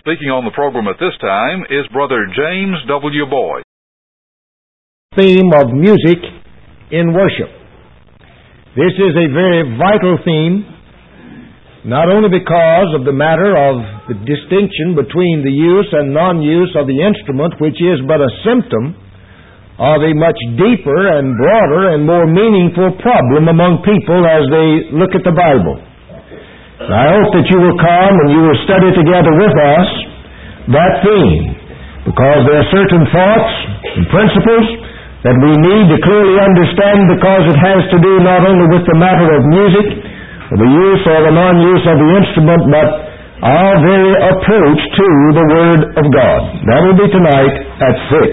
Speaking on the program at this time is Brother James W. Boyd. Theme of music in worship. This is a very vital theme, not only because of the matter of the distinction between the use and non-use of the instrument, which is but a symptom of a much deeper and broader and more meaningful problem among people as they look at the Bible. I hope that you will come and you will study together with us that theme, because there are certain thoughts and principles that we need to clearly understand, because it has to do not only with the matter of music, or the use or the non-use of the instrument, but our very approach to the Word of God. That will be tonight at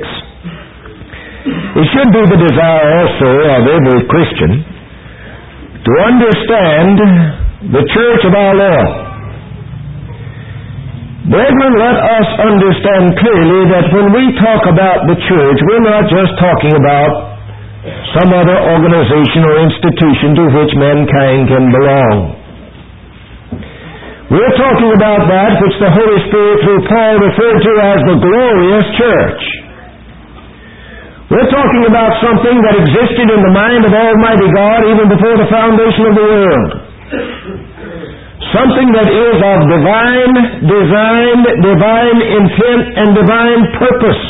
6. It should be the desire also of every Christian to understand the church of our Lord. Brethren, let us understand clearly that when we talk about the church, we're not just talking about some other organization or institution to which mankind can belong. We're talking about that which the Holy Spirit through Paul referred to as the glorious church. We're talking about something that existed in the mind of Almighty God even before the foundation of the world. Something that is of divine design, divine intent, and divine purpose.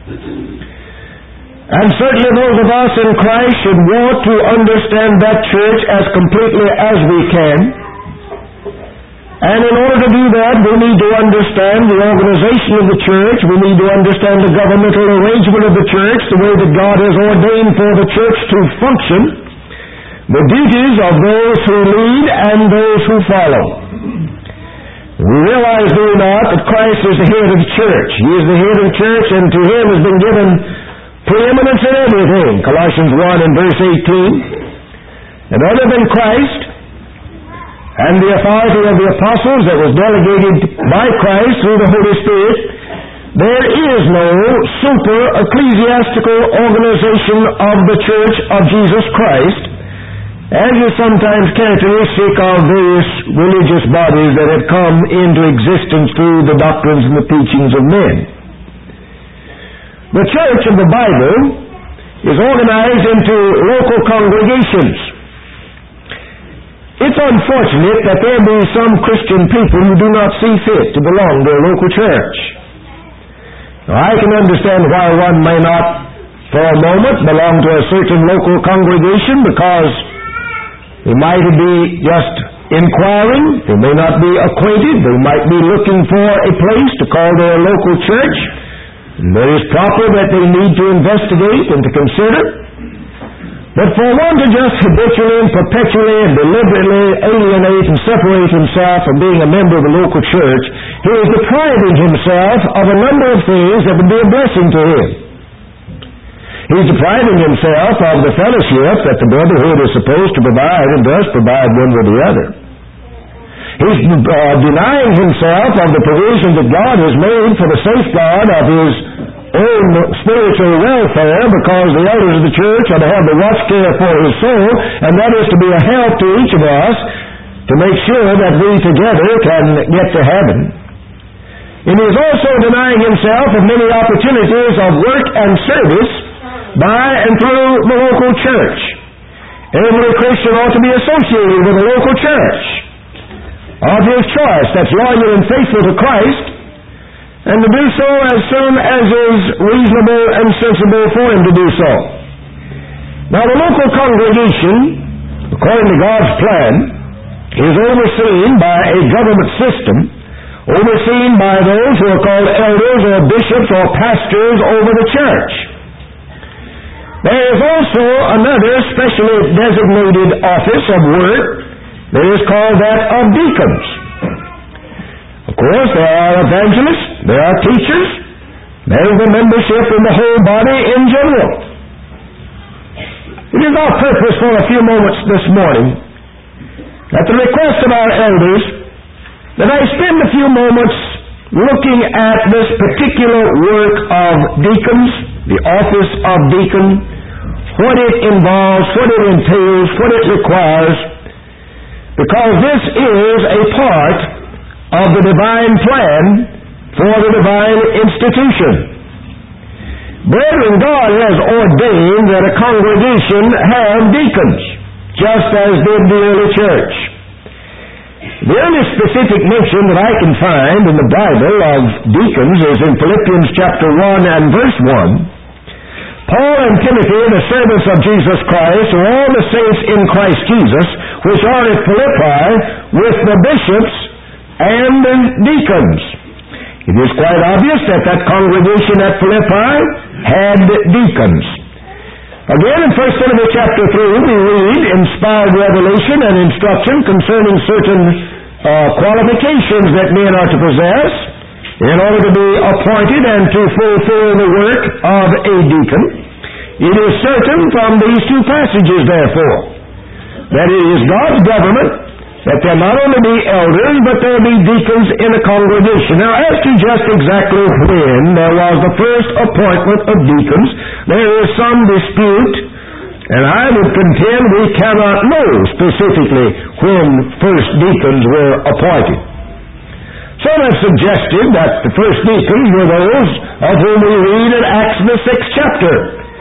And certainly those of us in Christ should want to understand that church as completely as we can. And in order to do that, we need to understand the organization of the church. We need to understand the governmental arrangement of the church, the way that God has ordained for the church to function, the duties of those who lead and those who follow. We realize, do we not, that Christ is the head of the church. He is the head of the church, and to Him has been given preeminence in everything. Colossians 1 and verse 18. And other than Christ and the authority of the apostles that was delegated by Christ through the Holy Spirit, there is no super ecclesiastical organization of the church of Jesus Christ, as is sometimes characteristic of various religious bodies that have come into existence through the doctrines and the teachings of men. The church of the Bible is organized into local congregations. It's unfortunate that there be some Christian people who do not see fit to belong to a local church. Now, I can understand why one may not, for a moment, belong to a certain local congregation, because they might be just inquiring, they may not be acquainted, they might be looking for a place to call their local church. And it is proper that they need to investigate and to consider. But for one to just habitually and perpetually and deliberately alienate and separate himself from being a member of the local church, he is depriving himself of a number of things that would be a blessing to him. He's depriving himself of the fellowship that the brotherhood is supposed to provide and does provide one with the other. He's denying himself of the provision that God has made for the safeguard of his own spiritual welfare, because the elders of the church are to have the watch care for his soul, and that is to be a help to each of us to make sure that we together can get to heaven. And he is also denying himself of many opportunities of work and service by and through the local church. Every Christian ought to be associated with a local church of his choice that's loyal and faithful to Christ, and to do so as soon as is reasonable and sensible for him to do so. Now, the local congregation, according to God's plan, is overseen by a government system, overseen by those who are called elders or bishops or pastors over the church. There is also another specially designated office of work that is called that of deacons. Of course, there are evangelists, there are teachers, there is the membership in the whole body in general. It is our purpose for a few moments this morning, at the request of our elders, that I spend a few moments looking at this particular work of deacons, the office of deacon, what it involves, what it entails, what it requires, because this is a part of the divine plan for the divine institution. Brethren, God has ordained that a congregation have deacons, just as did the early church. The only specific mention that I can find in the Bible of deacons is in Philippians chapter 1 and verse 1. Paul and Timothy, the servants of Jesus Christ, or all the saints in Christ Jesus, which are at Philippi, with the bishops and the deacons. It is quite obvious that that congregation at Philippi had deacons. Again, in 1 Timothy chapter 3, we read inspired revelation and instruction concerning certain qualifications that men are to possess in order to be appointed and to fulfill the work of a deacon. It is certain from these two passages, therefore, that it is God's government that there not only be elders, but there be deacons in a congregation. Now, as to just exactly when there was the first appointment of deacons, there is some dispute, and I would contend we cannot know specifically when first deacons were appointed. Some have suggested that the first deacons were those of whom we read in Acts the 6th chapter.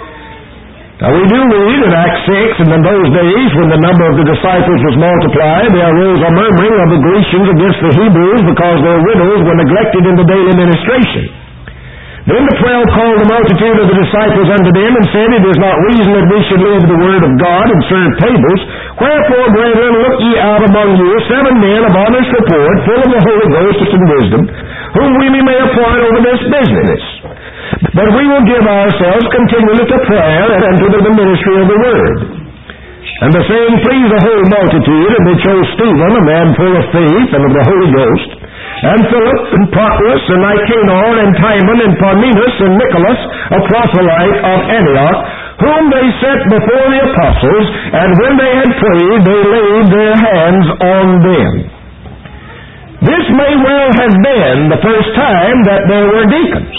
Now we do read in Acts 6, and in those days when the number of the disciples was multiplied, there arose a murmuring of the Grecians against the Hebrews because their widows were neglected in the daily ministration. Then the 12 called the multitude of the disciples unto them, and said, It is not reason that we should live the word of God and serve tables. Wherefore, brethren, look ye out among you 7 men of honest report, full of the Holy Ghost and wisdom, whom we may appoint over this business. But we will give ourselves continually to prayer and to the ministry of the word. And the saying pleased the whole multitude, and they chose Stephen, a man full of faith and of the Holy Ghost, and Philip, and Prochorus, and Nicanor, and Timon, and Parmenas, and Nicholas, a proselyte of Antioch, whom they set before the apostles, and when they had prayed, they laid their hands on them. This may well have been the first time that there were deacons.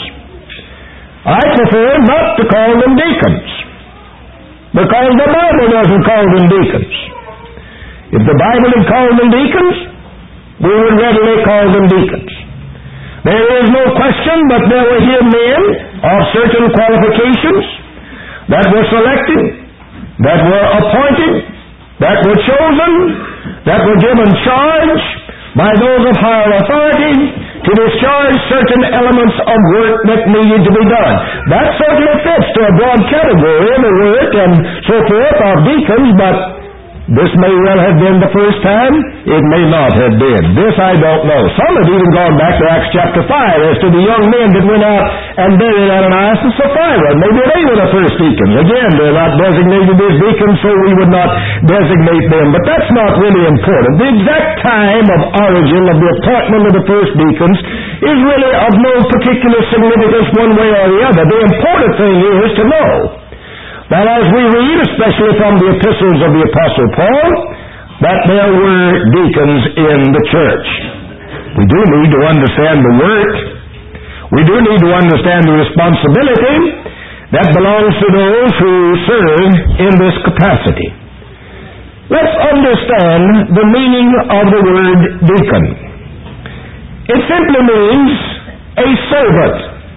I prefer not to call them deacons, because the Bible doesn't call them deacons. If the Bible had called them deacons, we would readily call them deacons. There is no question but there were here men of certain qualifications that were selected, that were appointed, that were chosen, that were given charge by those of higher authority to discharge certain elements of work that needed to be done. That certainly fits to a broad category in the work and so forth of deacons, but this may well have been the first time. It may not have been. This I don't know. Some have even gone back to Acts chapter 5 as to the young men that went out and buried Ananias and Sapphira. Maybe they were the first deacons. Again, they're not designated as deacons, so we would not designate them. But that's not really important. The exact time of origin of the appointment of the first deacons is really of no particular significance one way or the other. The important thing is to know that as we read, especially from the epistles of the Apostle Paul, that there were deacons in the church. We do need to understand the work. We do need to understand the responsibility that belongs to those who serve in this capacity. Let's understand the meaning of the word deacon. It simply means a servant.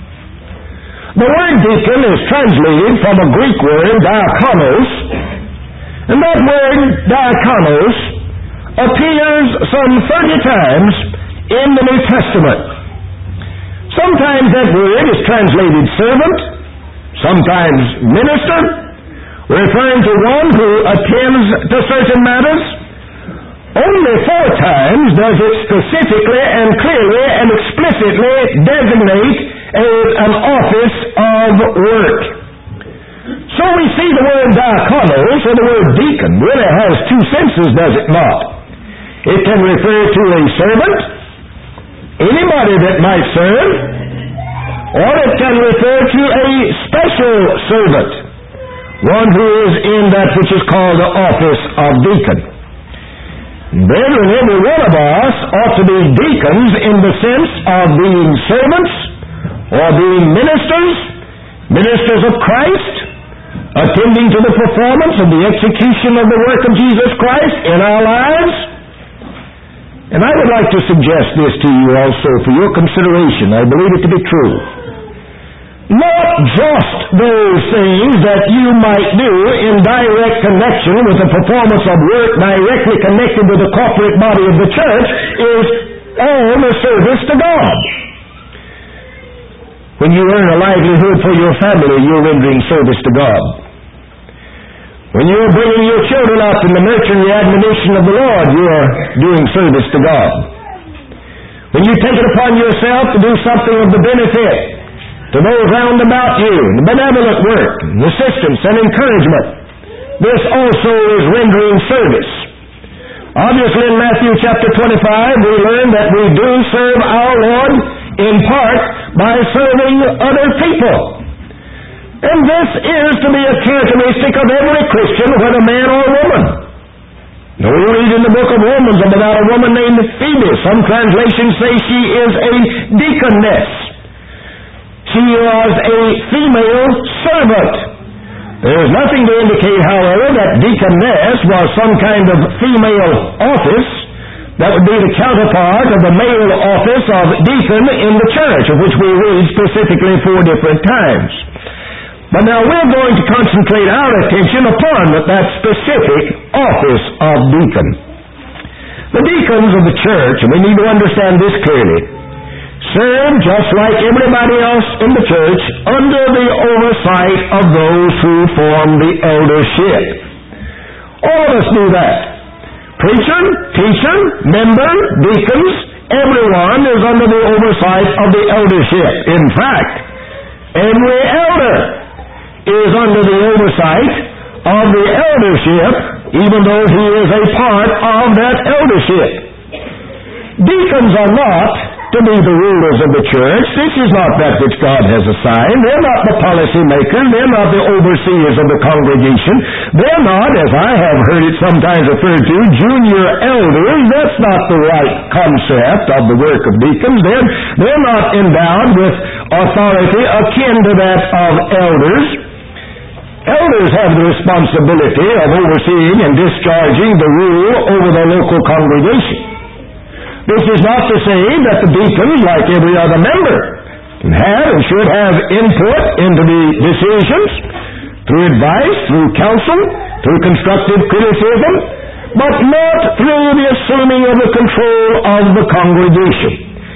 The word deacon is translated from a Greek word, diakonos, and that word, diakonos, appears some 30 times in the New Testament. Sometimes that word is translated servant, sometimes minister, referring to one who attends to certain matters. Only 4 times does it specifically and clearly and explicitly designate an office of work. So we see the word diakonos, or the word deacon, really has 2 senses, does it not? It can refer to a servant, anybody that might serve, or it can refer to a special servant, one who is in that which is called the office of deacon. Brethren, every one of us ought to be deacons in the sense of being servants or being ministers of Christ, attending to the performance and the execution of the work of Jesus Christ in our lives. And I would like to suggest this to you also for your consideration. I believe it to be true. Not just those things that you might do in direct connection with the performance of work directly connected with the corporate body of the church is all the service to God. When you earn a livelihood for your family, you're rendering service to God. When you're bringing your children up in the nurture and the admonition of the Lord, you're doing service to God. When you take it upon yourself to do something of the benefit to those round about you, the benevolent work, and assistance and encouragement, this also is rendering service. Obviously in Matthew chapter 25 we learn that we do serve our Lord in part by serving other people. And this is to be a characteristic of every Christian, whether man or woman. Now we read in the book of Romans about a woman named Phoebe. Some translations say she is a deaconess. She was a female servant. There is nothing to indicate, however, that deaconess was some kind of female office that would be the counterpart of the male office of deacon in the church, of which we read specifically 4 different times. But now we're going to concentrate our attention upon that specific office of deacon. The deacons of the church, and we need to understand this clearly, serve just like everybody else in the church under the oversight of those who form the eldership. All of us do that. Preacher, teacher, member, deacons, everyone is under the oversight of the eldership. In fact, every elder is under the oversight of the eldership, even though he is a part of that eldership. Deacons are not to be the rulers of the church. This is not that which God has assigned. They're not the policy makers. They're not the overseers of the congregation. They're not, as I have heard it sometimes referred to, junior elders. That's not the right concept of the work of deacons. They're not endowed with authority akin to that of elders. Elders have the responsibility of overseeing and discharging the rule over the local congregation. This is not to say that the deacons, like every other member, can have and should have input into the decisions, through advice, through counsel, through constructive criticism, but not through the assuming of the control of the congregation.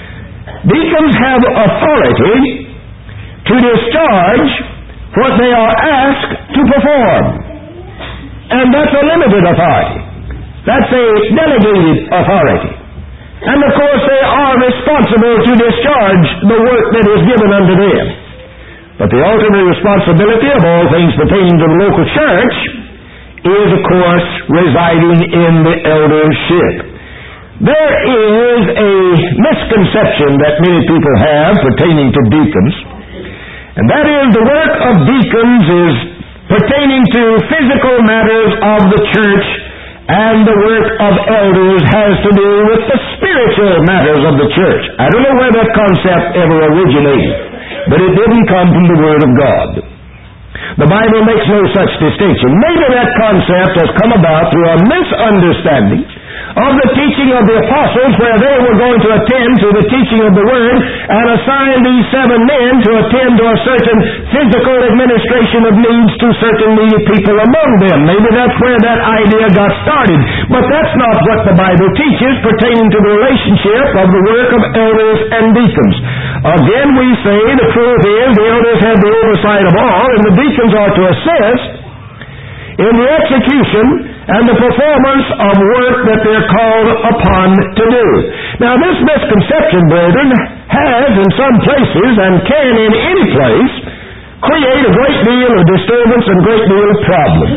Deacons have authority to discharge what they are asked to perform. And that's a limited authority. That's a delegated authority. And of course they are responsible to discharge the work that is given unto them. But the ultimate responsibility of all things pertaining to the local church is, of course, residing in the eldership. There is a misconception that many people have pertaining to deacons, and that is the work of deacons is pertaining to physical matters of the church, and the work of elders has to do with the spiritual matters of the church. I don't know where that concept ever originated, but it didn't come from the Word of God. The Bible makes no such distinction. Maybe that concept has come about through a misunderstanding of the teaching of the apostles, where they were going to attend to the teaching of the Word and assign these 7 men to attend to a certain physical administration of needs to certain needy people among them. Maybe that's where that idea got started. But that's not what the Bible teaches pertaining to the relationship of the work of elders and deacons. Again, we say the truth is the elders have the oversight of all, and the deacons are to assist in the execution and the performance of work that they're called upon to do. Now, this misconception, brethren, has in some places, and can in any place, create a great deal of disturbance and a great deal of problems.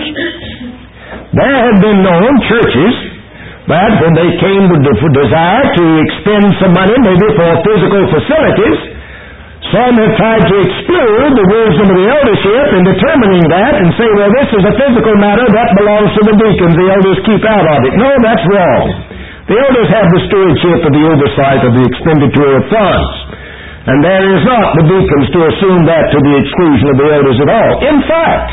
There have been known churches that when they came with the desire to expend some money, maybe for physical facilities, some have tried to exclude the wisdom of the eldership in determining that and say, well, this is a physical matter, that belongs to the deacons, the elders keep out of it. No, that's wrong. The elders have the stewardship of the oversight of the expenditure of funds. And there is not the deacons to assume that to the exclusion of the elders at all. In fact,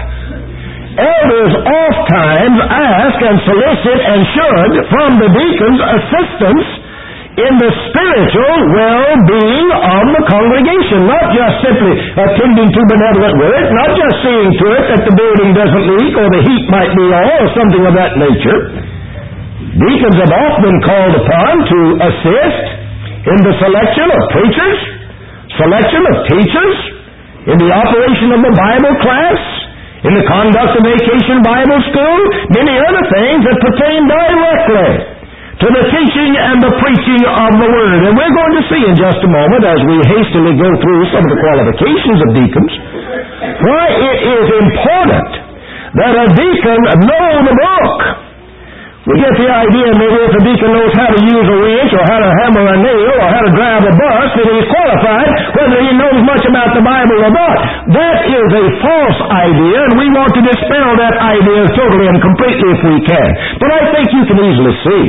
elders oft times ask and solicit and should from the deacons assistance in the spiritual well-being of the congregation, not just simply attending to benevolent work, not just seeing to it that the building doesn't leak or the heat might be on or something of that nature. Deacons have often been called upon to assist in the selection of preachers, selection of teachers, in the operation of the Bible class, in the conduct of Vacation Bible School, many other things that pertain directly to the teaching and the preaching of the Word. And we're going to see in just a moment, as we hastily go through some of the qualifications of deacons, why it is important that a deacon know the book. We get the idea maybe if a deacon knows how to use a wrench or how to hammer a nail or how to drive a bus, that he's qualified whether he knows much about the Bible or not. That is a false idea, and we want to dispel that idea totally and completely if we can. But I think you can easily see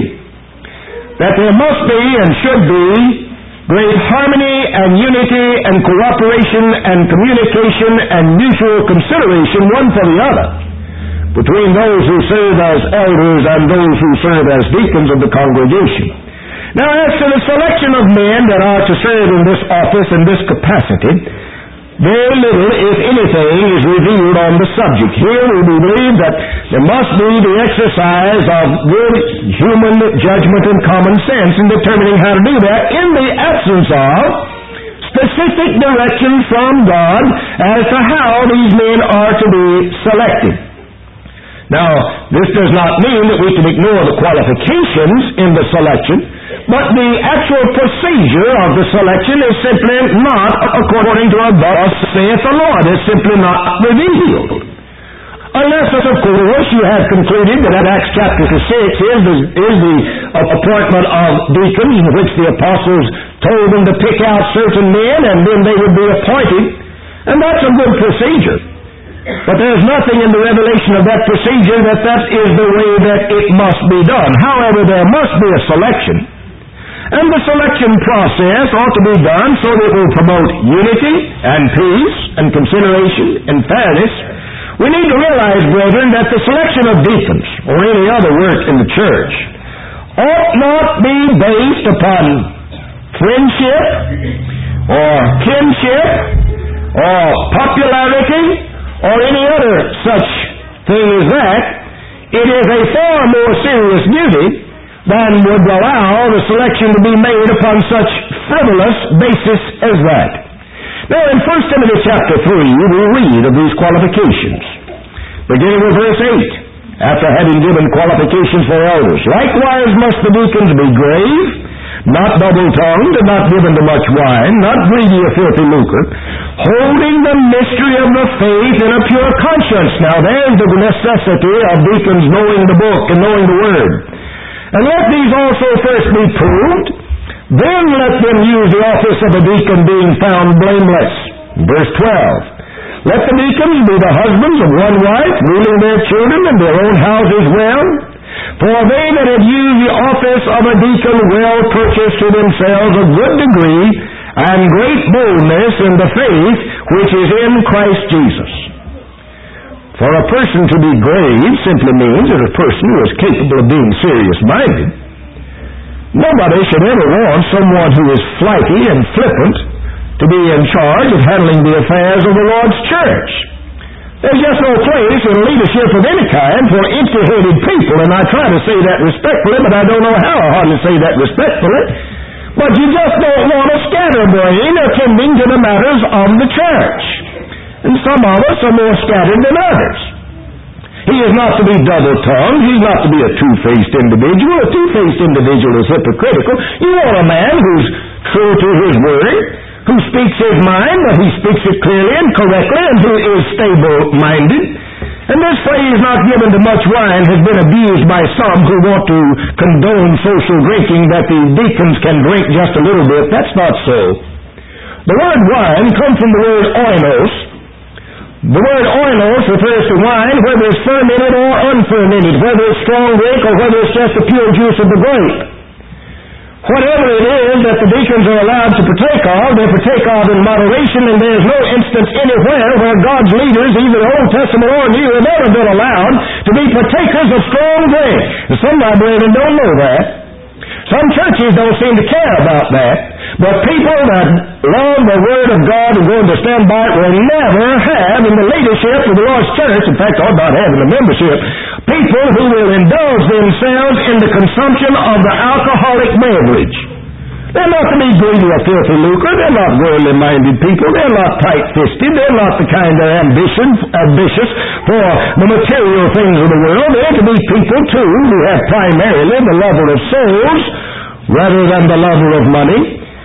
that there must be and should be great harmony and unity and cooperation and communication and mutual consideration one for the other between those who serve as elders and those who serve as deacons of the congregation. Now, as to the selection of men that are to serve in this office and this capacity, very little, if anything, is revealed on the subject. Here we believe that there must be the exercise of good human judgment and common sense in determining how to do that in the absence of specific direction from God as to how these men are to be selected. Now, this does not mean that we can ignore the qualifications in the selection, but the actual procedure of the selection is simply not according to what thus saith the Lord. It's simply not revealed. Unless, of course, you have concluded that Acts chapter 6 is the appointment of deacons, in which the apostles told them to pick out certain men and then they would be appointed. And that's a good procedure. But there's nothing in the revelation of that procedure that is the way that it must be done. However, there must be a selection. And the selection process ought to be done so that it will promote unity and peace and consideration and fairness. We need to realize, brethren, that the selection of deacons or any other work in the church ought not be based upon friendship or kinship or popularity or any other such thing as that. It is a far more serious duty than would allow the selection to be made upon such frivolous basis as that. Now, in 1 Timothy chapter 3, we read of these qualifications, beginning with verse 8, after having given qualifications for elders. Likewise must the deacons be grave, not double-tongued, and not given to much wine, not greedy of filthy lucre, holding the mystery of the faith in a pure conscience. Now, there's the necessity of deacons knowing the book and knowing the Word. And let these also first be proved, then let them use the office of a deacon, being found blameless. Verse 12, let the deacons be the husbands of one wife, ruling their children and their own houses well. For they that have used the office of a deacon well purchase to themselves a good degree and great boldness in the faith which is in Christ Jesus. For a person to be grave simply means that a person who is capable of being serious-minded. Nobody should ever want someone who is flighty and flippant to be in charge of handling the affairs of the Lord's church. There's just no place in leadership of any kind for empty-headed people, and I try to say that respectfully, but I don't know how I ought to say that respectfully. But you just don't want a scatterbrain attending to the matters of the church. And some of us are more scattered than others. He is not to be double-tongued. He's not to be a two-faced individual. A two-faced individual is hypocritical. You want a man who's true to his word, who speaks his mind, but he speaks it clearly and correctly, and who is stable-minded. And this phrase, not given to much wine, has been abused by some who want to condone social drinking, that the deacons can drink just a little bit. That's not so. The word wine comes from the word oinos. The word oinos refers to wine, whether it's fermented or unfermented, whether it's strong drink or whether it's just the pure juice of the grape. Whatever it is that the deacons are allowed to partake of, they partake of in moderation, and there is no instance anywhere where God's leaders, either the Old Testament or New, have ever been allowed to be partakers of strong drink. And some of my brethren don't know that. Some churches don't seem to care about that, but people that love the Word of God and going to stand by it will never have in the leadership of the Lord's church, in fact, ought not have in the membership, people who will indulge themselves in the consumption of the alcoholic beverage. They're not to be greedy or filthy lucre. They're not worldly-minded people. They're not tight-fisted. They're not the kind that are ambitious for the material things of the world. They're to be people, too, who have primarily the lover of souls rather than the lover of money.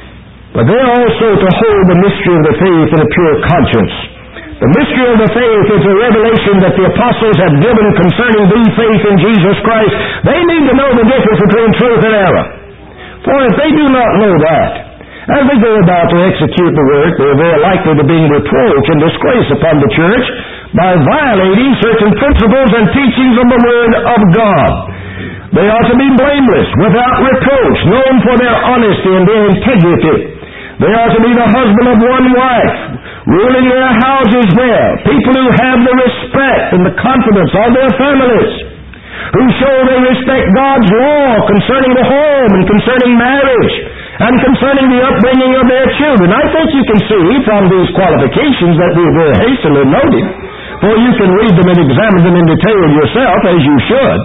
But they're also to hold the mystery of the faith in a pure conscience. The mystery of the faith is a revelation that the apostles have given concerning the faith in Jesus Christ. They need to know the difference between truth and error. For if they do not know that, as they go about to execute the work, they are very likely to bring reproach and disgrace upon the church by violating certain principles and teachings of the Word of God. They are to be blameless, without reproach, known for their honesty and their integrity. They are to be the husband of one wife, ruling their houses well, people who have the respect and the confidence of their families, who show they respect God's law concerning the home and concerning marriage and concerning the upbringing of their children. I think you can see from these qualifications that we very hastily noted, for you can read them and examine them in detail yourself, as you should.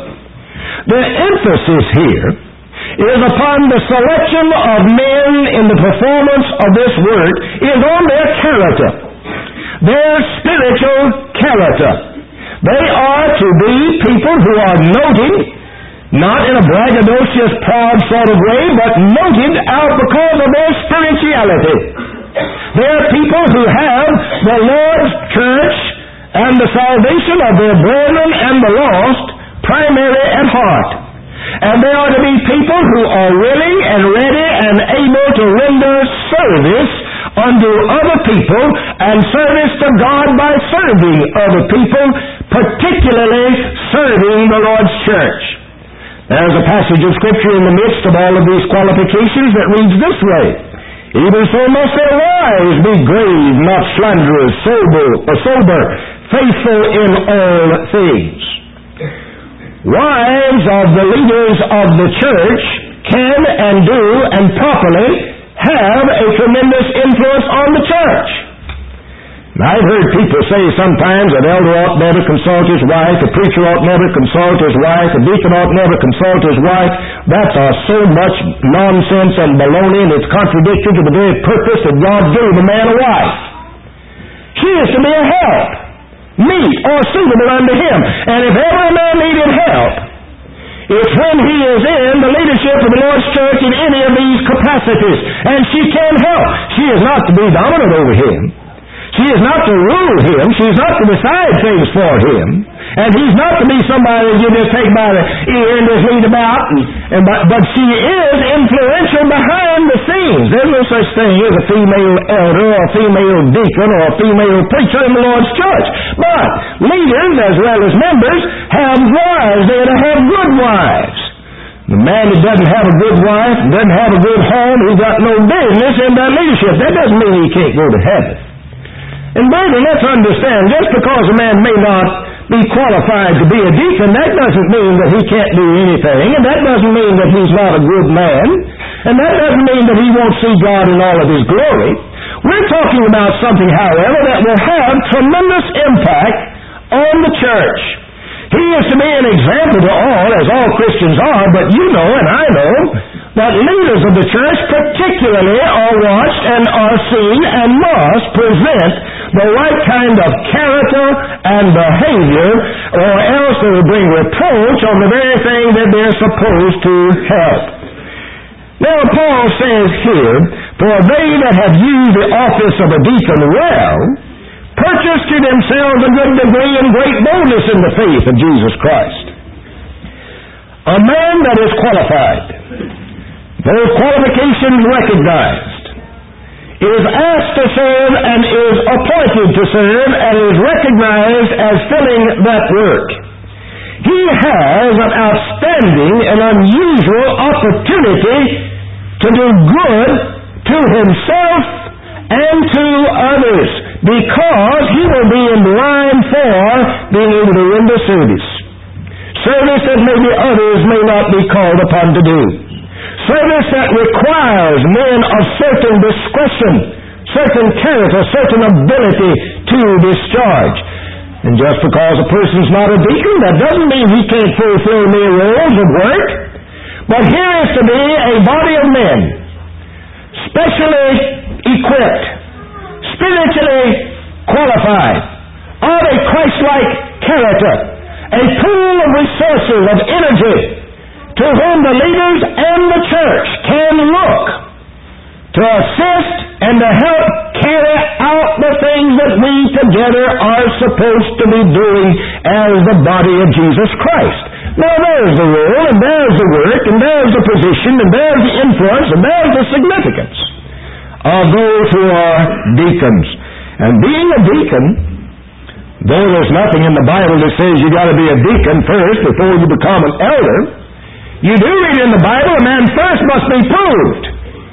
The emphasis here is upon the selection of men in the performance of this work is on their character, their spiritual character. They are to be people who are noted, not in a braggadocious, proud sort of way, but noted out because of their spirituality. They are people who have the Lord's church and the salvation of their brethren and the lost primary at heart. And they are to be people who are willing and ready and able to render service unto other people and service to God by serving other people, particularly serving the Lord's church. There's a passage of Scripture in the midst of all of these qualifications that reads this way: Even so must their wives be grave, not slanderous, sober, faithful in all things. Wives of the leaders of the church can and do and properly have a tremendous influence on the church. Now, I've heard people say sometimes an elder ought never consult his wife, a preacher ought never consult his wife, a deacon ought never consult his wife. That's so much nonsense and baloney, and it's contradictory to the very purpose that God gave a man a wife. She is to be a help, meet or suitable unto him. And if ever a man needed help, it's when he is in the leadership of the Lord's church in any of these capacities. And she can help. She is not to be dominant over him. She is not to rule him. She is not to decide things for him. And he's not to be somebody you just take by the ear and just lead about. But she is influential behind the scenes. There's no such thing as a female elder or a female deacon or a female preacher in the Lord's church. But leaders as well as members have wives. They are to have good wives. The man that doesn't have a good wife, doesn't have a good home, he's got no business in that leadership. That doesn't mean he can't go to heaven. And brethren, let's understand, just because a man may not be qualified to be a deacon, that doesn't mean that he can't do anything, and that doesn't mean that he's not a good man, and that doesn't mean that he won't see God in all of his glory. We're talking about something, however, that will have tremendous impact on the church. He is to be an example to all, as all Christians are, but you know, and I know, that leaders of the church particularly are watched and are seen and must present the right kind of character and behavior, or else they will bring reproach on the very thing that they're supposed to help. Now, Paul says here, for they that have used the office of a deacon well, purchase to themselves a good degree and great boldness in the faith of Jesus Christ. A man that is qualified, those qualifications recognized, is asked to serve and is appointed to serve and is recognized as filling that work. He has an outstanding and unusual opportunity to do good to himself and to others, because he will be in line for being able to render service. Service that maybe others may not be called upon to do. service that requires men of certain discretion, certain character, certain ability to discharge. And just because a person's not a deacon, that doesn't mean he can't fulfill mere roles of work. But here is to be a body of men, specially equipped, spiritually qualified, of a Christ-like character, a pool of resources, of energy, to whom the leaders and the church can look to assist and to help carry out the things that we together are supposed to be doing as the body of Jesus Christ. Now there's the role, and there's the work, and there's the position, and there's the influence, and there's the significance of those who are deacons. And being a deacon, though there's nothing in the Bible that says you got to be a deacon first before you become an elder, you do read in the Bible a man first must be proved.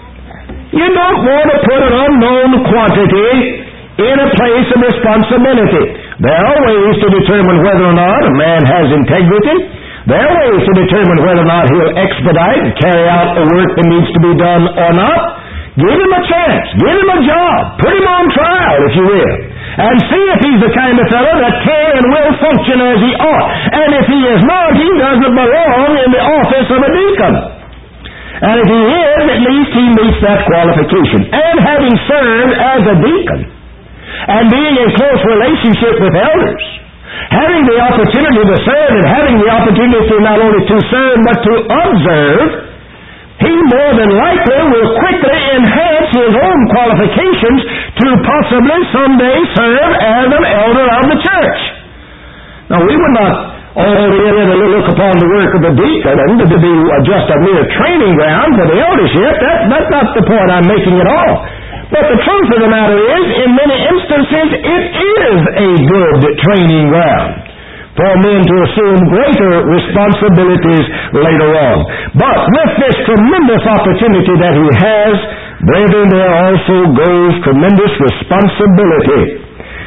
You don't want to put an unknown quantity in a place of responsibility. There are ways to determine whether or not a man has integrity. There are ways to determine whether or not he'll expedite and carry out the work that needs to be done or not. Give him a chance. Give him a job. Put him on trial, if you will. And see if he's the kind of fellow that can and will function as he ought. And if he is not, he doesn't belong in the office of a deacon. And if he is, at least he meets that qualification. And having served as a deacon, and being in close relationship with elders, having the opportunity to serve and having the opportunity not only to serve but to observe, he more than likely will quickly enhance his own qualifications to possibly someday serve as an elder of the church. Now, we would not altogether look upon the work of the deacon to be just a mere training ground for the eldership. That's not the point I'm making at all. But the truth of the matter is, in many instances, it is a good training ground for men to assume greater responsibilities later on. But with this tremendous opportunity that he has, brethren, there also goes tremendous responsibility.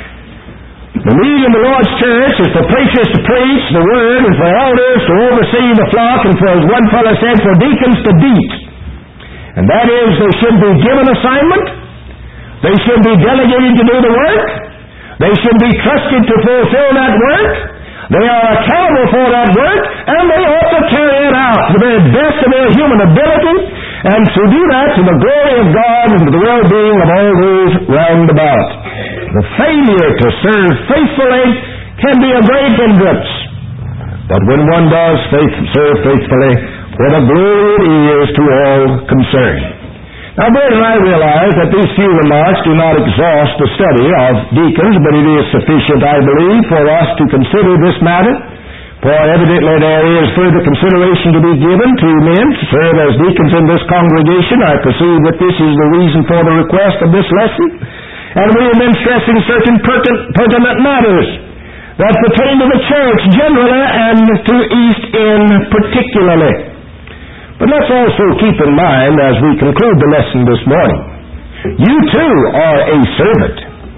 The need in the Lord's church is for preachers to preach the word and for elders to oversee the flock and for, as one fellow said, for deacons to beat. And that is, they should be given assignment. They should be delegated to do the work. They should be trusted to fulfill that work. They are accountable for that work, and they ought to carry it out to the very best of their human ability, and to do that to the glory of God and to the well-being of all those round about. The failure to serve faithfully can be a great hindrance. But when one does serve faithfully, what a glory it is to all concerned. Now, brethren, I realize that these few remarks do not exhaust the study of deacons, but it is sufficient, I believe, for us to consider this matter. For evidently there is further consideration to be given to men to serve as deacons in this congregation. I perceive that this is the reason for the request of this lesson. And we have been stressing certain pertinent matters that pertain to the church generally and to East End particularly. But let's also keep in mind as we conclude the lesson this morning, you too are a servant.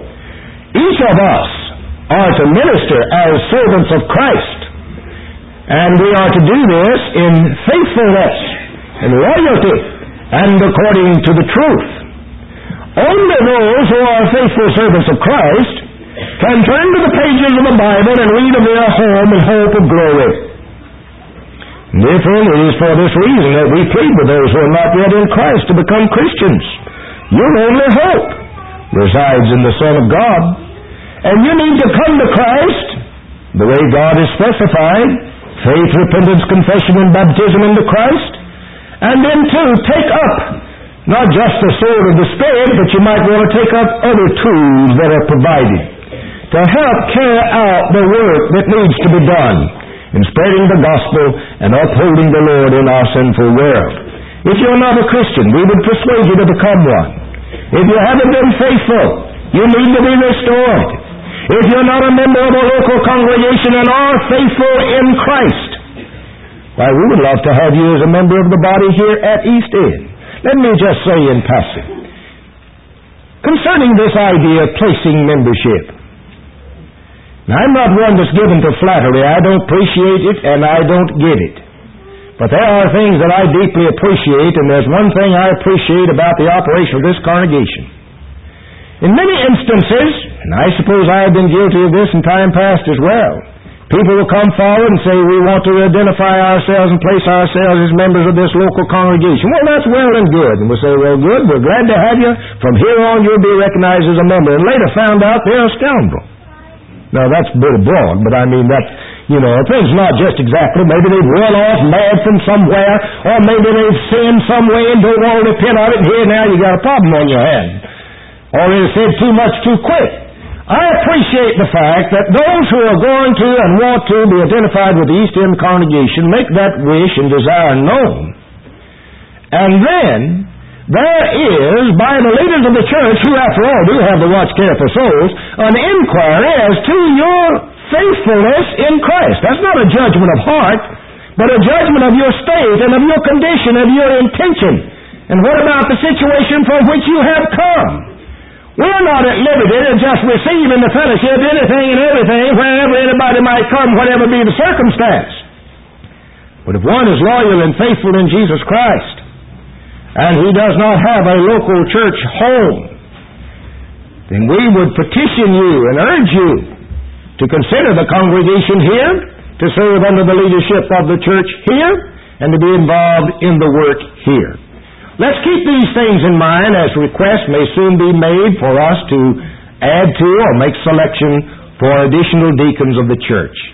Each of us are to minister as servants of Christ. And we are to do this in faithfulness and loyalty and according to the truth. Only those who are faithful servants of Christ can turn to the pages of the Bible and read of their home and hope of glory. Therefore, it is for this reason that we plead with those who are not yet in Christ to become Christians. Your only hope resides in the Son of God. And you need to come to Christ the way God has specified, faith, repentance, confession, and baptism into Christ. And then, too, take up not just the sword of the Spirit, but you might want to take up other tools that are provided to help carry out the work that needs to be done in spreading the gospel and upholding the Lord in our sinful world. If you're not a Christian, we would persuade you to become one. If you haven't been faithful, you need to be restored. If you're not a member of a local congregation and are faithful in Christ, why, we would love to have you as a member of the body here at East End. Let me just say in passing, concerning this idea of placing membership, now, I'm not one that's given to flattery. I don't appreciate it, and I don't get it. But there are things that I deeply appreciate, and there's one thing I appreciate about the operation of this congregation. In many instances, and I suppose I have been guilty of this in time past as well, people will come forward and say, we want to identify ourselves and place ourselves as members of this local congregation. Well, that's well and good. And we'll say, well, good, we're glad to have you. From here on, you'll be recognized as a member. And later found out they're a scoundrel. Now, that's a bit broad, but I mean, that, things not just exactly. Maybe they've run off mad from somewhere, or maybe they've sinned some way and don't want to repent of it, and here now you got a problem on your hands. Or they've said too much too quick. I appreciate the fact that those who are going to and want to be identified with the East End congregation make that wish and desire known. And then there is, by the leaders of the church, who after all do have the watch care for souls, an inquiry as to your faithfulness in Christ. That's not a judgment of heart, but a judgment of your state and of your condition and your intention. And what about the situation from which you have come? We're not at liberty to just receive in the fellowship anything and everything, wherever anybody might come, whatever be the circumstance. But if one is loyal and faithful in Jesus Christ, and he does not have a local church home, then we would petition you and urge you to consider the congregation here, to serve under the leadership of the church here, and to be involved in the work here. Let's keep these things in mind as requests may soon be made for us to add to or make selection for additional deacons of the church.